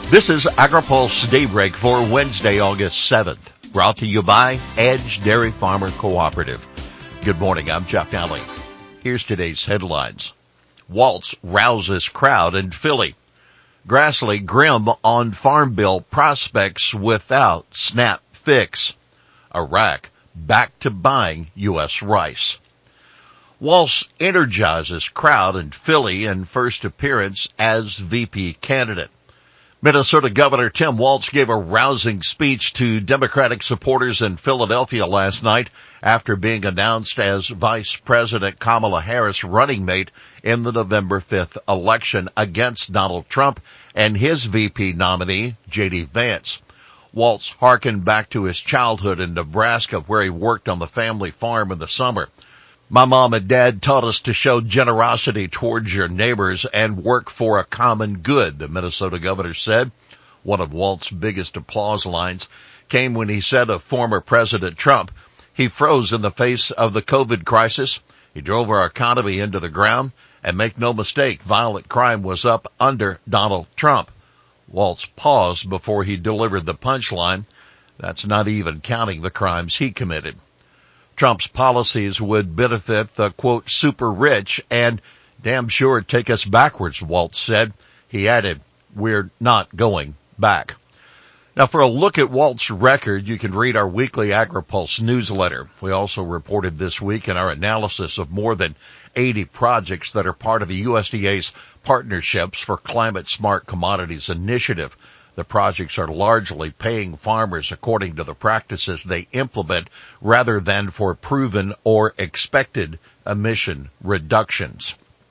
This is AgriPulse Daybreak for Wednesday, August 7th, brought to you by Edge Dairy Farmer Cooperative. Good morning, I'm Jeff Daly. Here's today's headlines. Waltz rouses crowd in Philly. Grassley grim on Farm Bill prospects without snap fix. Iraq back to buying U.S. rice. Waltz energizes crowd in Philly in first appearance as VP candidate. Minnesota Governor Tim Walz gave a rousing speech to Democratic supporters in Philadelphia last night after being announced as Vice President Kamala Harris' running mate in the November 5th election against Donald Trump and his VP nominee, J.D. Vance. Walz harkened back to his childhood in Nebraska, where he worked on the family farm in the summer. My mom and dad taught us to show generosity towards your neighbors and work for a common good, the Minnesota governor said. One of Waltz's biggest applause lines came when he said of former President Trump, he froze in the face of the COVID crisis. He drove our economy into the ground, and make no mistake, violent crime was up under Donald Trump. Waltz paused before he delivered the punchline. That's not even counting the crimes he committed. Trump's policies would benefit the, quote, super rich and damn sure take us backwards, Waltz said. He added, we're not going back. Now, for a look at Waltz's record, you can read our weekly AgriPulse newsletter. We also reported this week in our analysis of more than 80 projects that are part of the USDA's Partnerships for Climate Smart Commodities initiative. The projects are largely paying farmers according to the practices they implement rather than for proven or expected emission reductions.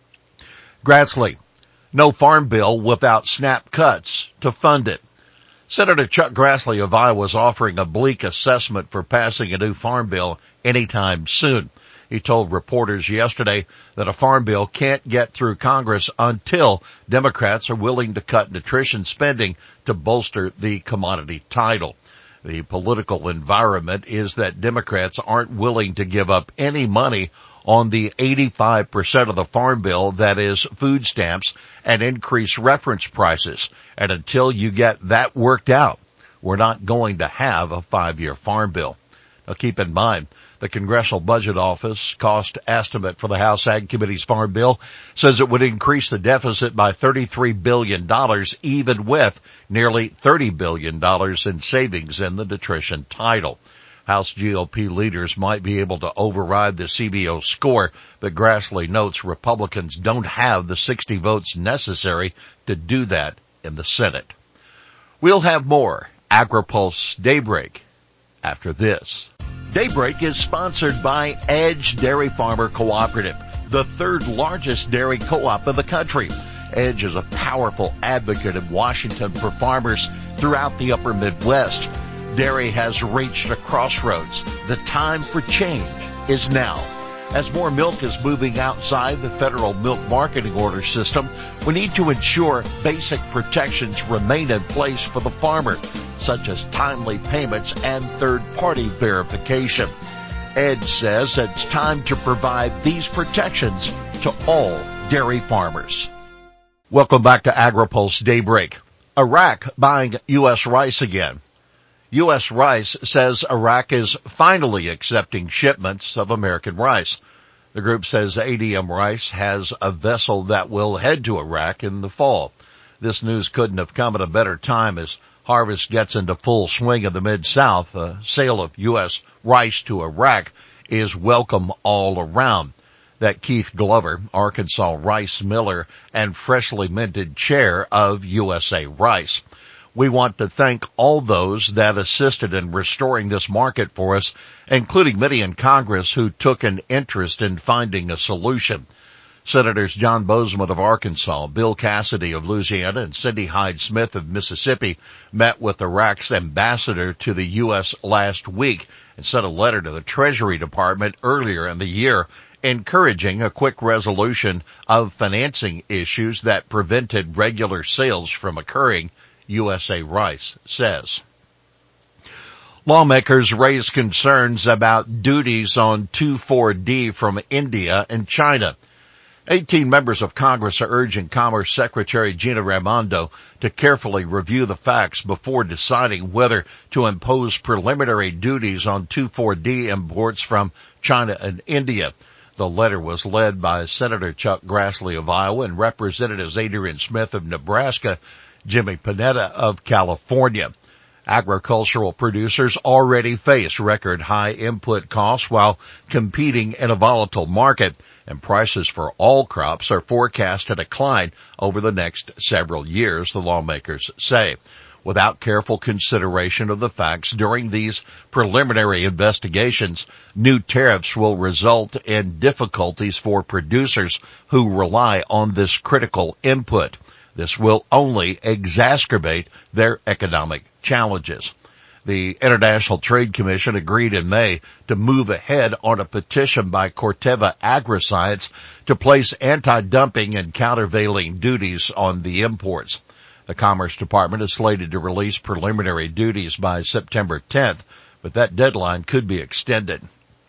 Grassley, no farm bill without SNAP cuts to fund it. Senator Chuck Grassley of Iowa is offering a bleak assessment for passing a new farm bill anytime soon. He told reporters yesterday that a farm bill can't get through Congress until Democrats are willing to cut nutrition spending to bolster the commodity title. The political environment is that Democrats aren't willing to give up any money on the 85% of the farm bill that is food stamps and increase reference prices. And until you get that worked out, we're not going to have a 5-year farm bill. Now keep in mind, the Congressional Budget Office cost estimate for the House Ag Committee's farm bill says it would increase the deficit by $33 billion, even with nearly $30 billion in savings in the nutrition title. House GOP leaders might be able to override the CBO score, but Grassley notes Republicans don't have the 60 votes necessary to do that in the Senate. We'll have more AgriPulse Daybreak after this. Daybreak is sponsored by Edge Dairy Farmer Cooperative, the third largest dairy co-op in the country. Edge is a powerful advocate in Washington for farmers throughout the upper Midwest. Dairy has reached a crossroads. The time for change is now. As more milk is moving outside the federal milk marketing order system, we need to ensure basic protections remain in place for the farmer, such as timely payments and third-party verification. Edge says it's time to provide these protections to all dairy farmers. Welcome back to AgriPulse Daybreak. Iraq buying U.S. rice again. U.S. Rice says Iraq is finally accepting shipments of American rice. The group says ADM Rice has a vessel that will head to Iraq in the fall. This news couldn't have come at a better time as harvest gets into full swing in the Mid-South. The sale of U.S. rice to Iraq is welcome all around. That Keith Glover, Arkansas rice miller and freshly minted chair of USA Rice. We want to thank all those that assisted in restoring this market for us, including many in Congress who took an interest in finding a solution. Senators John Bozeman of Arkansas, Bill Cassidy of Louisiana, and Cindy Hyde-Smith of Mississippi met with Iraq's ambassador to the U.S. last week and sent a letter to the Treasury Department earlier in the year encouraging a quick resolution of financing issues that prevented regular sales from occurring, USA Rice says. Lawmakers raise concerns about duties on 2,4-D from India and China. 18 members of Congress are urging Commerce Secretary Gina Raimondo to carefully review the facts before deciding whether to impose preliminary duties on 2,4-D imports from China and India. The letter was led by Senator Chuck Grassley of Iowa and Representatives Adrian Smith of Nebraska, Jimmy Panetta of California. Agricultural producers already face record high input costs while competing in a volatile market, and prices for all crops are forecast to decline over the next several years, the lawmakers say. Without careful consideration of the facts during these preliminary investigations, new tariffs will result in difficulties for producers who rely on this critical input. This will only exacerbate their economic challenges. The International Trade Commission agreed in May to move ahead on a petition by Corteva Agriscience to place anti-dumping and countervailing duties on the imports. The Commerce Department is slated to release preliminary duties by September 10th, but that deadline could be extended.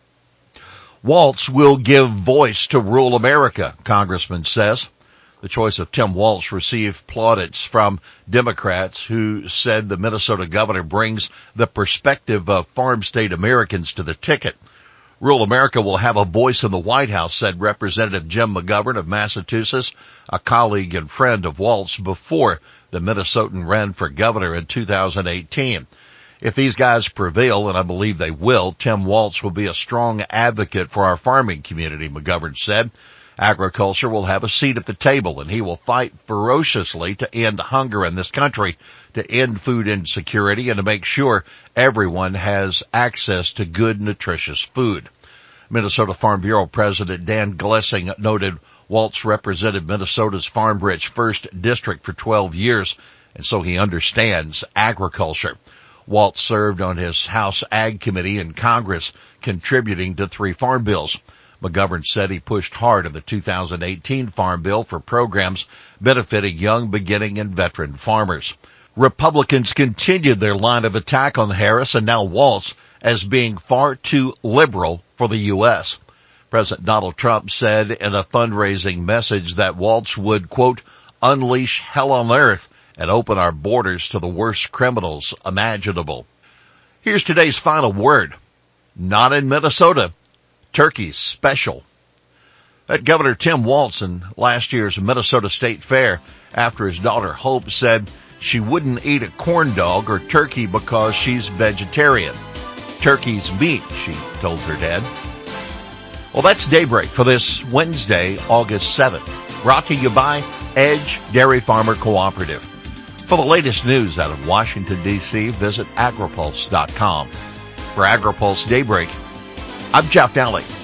Waltz will give voice to rural America, Congressman says. The choice of Tim Waltz received plaudits from Democrats who said the Minnesota governor brings the perspective of farm state Americans to the ticket. Rural America will have a voice in the White House, said Representative Jim McGovern of Massachusetts, a colleague and friend of Waltz before the Minnesotan ran for governor in 2018. If these guys prevail, and I believe they will, Tim Waltz will be a strong advocate for our farming community, McGovern said. Agriculture will have a seat at the table, and he will fight ferociously to end hunger in this country, to end food insecurity, and to make sure everyone has access to good, nutritious food. Minnesota Farm Bureau President Dan Glessing noted Waltz represented Minnesota's farm-rich 1st District for 12 years, and so he understands agriculture. Waltz served on his House Ag Committee in Congress, contributing to 3 farm bills. McGovern said he pushed hard in the 2018 Farm Bill for programs benefiting young, beginning, and veteran farmers. Republicans continued their line of attack on Harris and now Waltz as being far too liberal for the U.S. President Donald Trump said in a fundraising message that Waltz would, quote, unleash hell on earth and open our borders to the worst criminals imaginable. Here's today's final word. Not in Minnesota. Turkey's special. That Governor Tim Waltz in last year's Minnesota State Fair after his daughter Hope said she wouldn't eat a corn dog or turkey because she's vegetarian. Turkey's meat, she told her dad. Well, that's Daybreak for this Wednesday, August 7th. Brought to you by Edge Dairy Farmer Cooperative. For the latest news out of Washington, D.C., visit agripulse.com. For AgriPulse Daybreak, I'm Jeff Daly.